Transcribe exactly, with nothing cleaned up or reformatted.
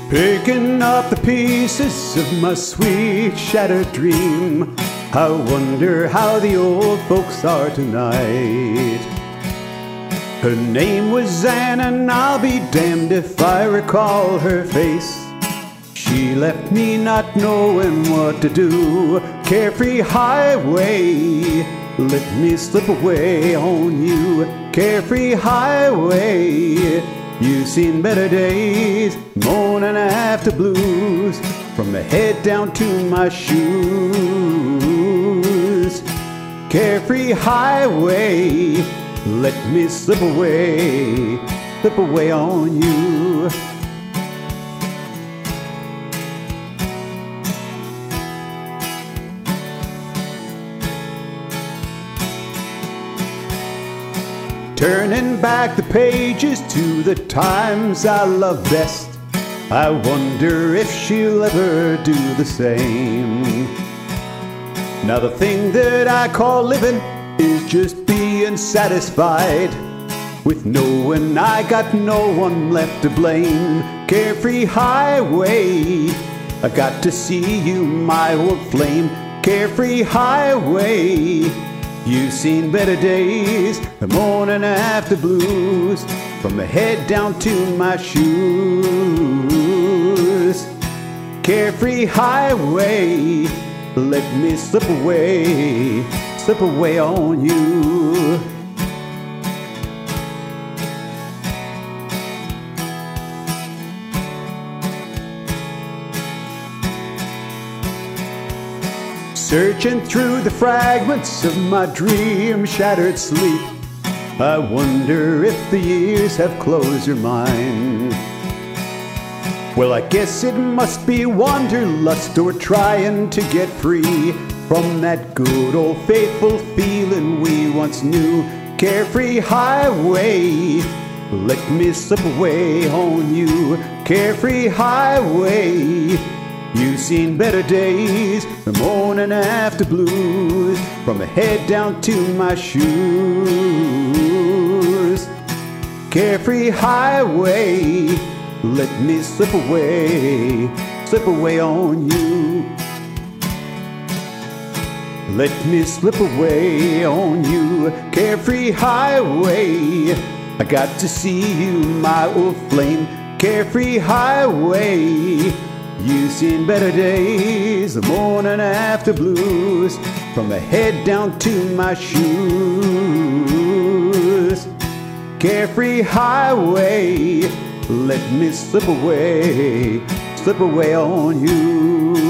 Picking up the pieces of my sweet shattered dream. I wonder how the old folks are tonight. Her name was Anne, and I'll be damned if I recall her face. She left me not knowing what to do. Carefree highway, let me slip away on you. Carefree highway, you've seen better days, morning after blues, from the head down to my shoes. Carefree highway, let me slip away, slip away on you. Turning back the pages to the times I love best, I wonder if she'll ever do the same. Now the thing that I call living is just being satisfied with knowing I got no one left to blame. Carefree highway, I got to see you, my old flame. Carefree highway, you've seen better days, the morning after blues, from the head down to my shoes. Carefree highway, let me slip away, slip away on you. Searching through the fragments of my dream-shattered sleep, I wonder if the years have closed your mind. Well, I guess it must be wanderlust or trying to get free from that good old faithful feeling we once knew. Carefree highway, let me slip away on you. Carefree highway, you've seen better days, the morning after blues, from the head down to my shoes. Carefree highway, let me slip away, slip away on you. Let me slip away on you. Carefree highway, I got to see you, my old flame. Carefree highway, you've seen better days, the morning after blues, from the head down to my shoes. Carefree highway, let me slip away, slip away on you.